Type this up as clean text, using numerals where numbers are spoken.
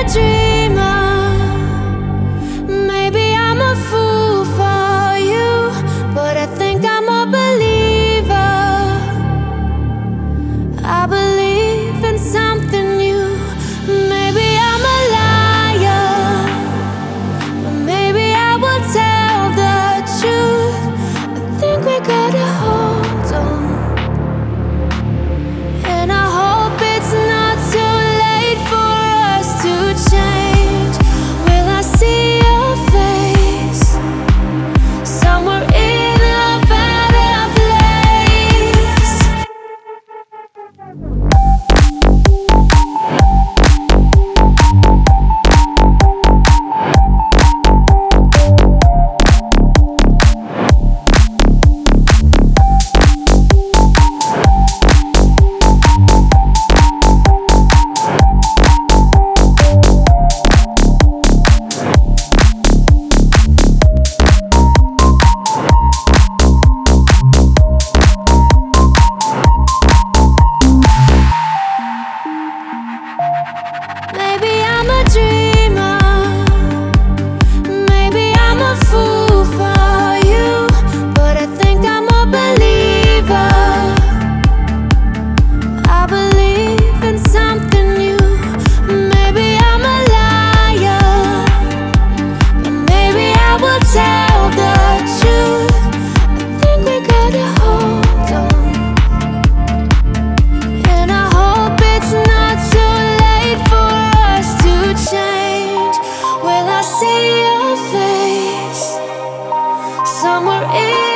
dreamer. Maybe I'm a fool for you, but I think I'm a believer. I believe in something new. Maybe I'm a liar, but maybe I will tell the truth. I think we gotta hold on, and I hope it's not too late for us to change. Will I see your face somewhere in a better place? Maybe I'm a dreamer. Maybe I'm a fool for you, but I think I'm a believer. I believe in something new. Maybe I'm a liar, but maybe I will tell the truth. I think we gotta hold on, and I hope it's not too late for us to change. Will I see your face somewhere in